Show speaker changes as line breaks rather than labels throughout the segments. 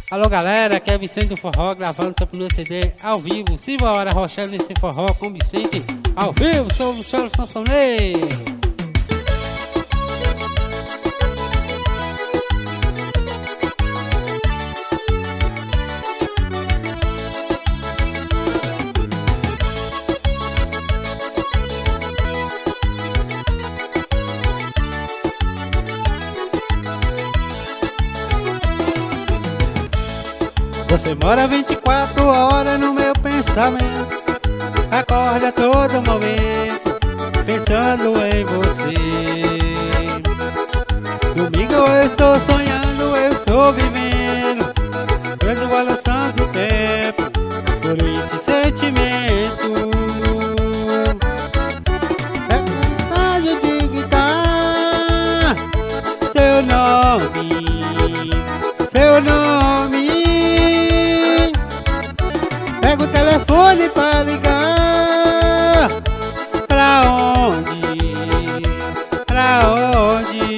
Alô galera, aqui é Vicente do Forró gravando seu primeiro CD ao vivo. Simbora Rochelle nesse forró com Vicente ao vivo, sou o Luciano Sanfoneiro. Você mora 24 horas no meu pensamento, acorda todo momento pensando em você. Domingo eu estou sonhando, eu estou vivendo, preso balançando o tempo por esse sentimento. É vontade de gritar seu nome, seu nome. Pega o telefone pra ligar. Pra onde? Pra onde?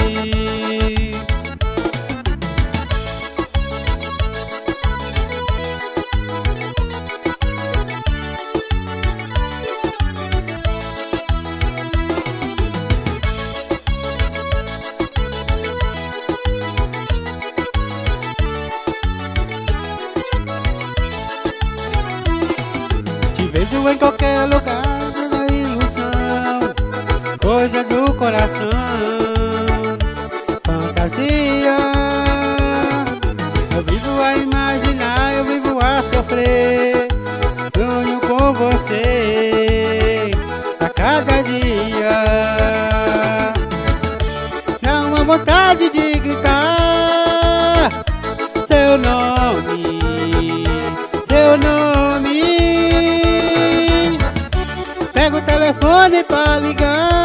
Vejo em qualquer lugar uma ilusão, coisa do coração, fantasia. Eu vivo a imaginar, eu vivo a sofrer, sonho com você a cada dia. Dá uma vontade de gritar seu nome, seu nome. Pega o telefone pra ligar.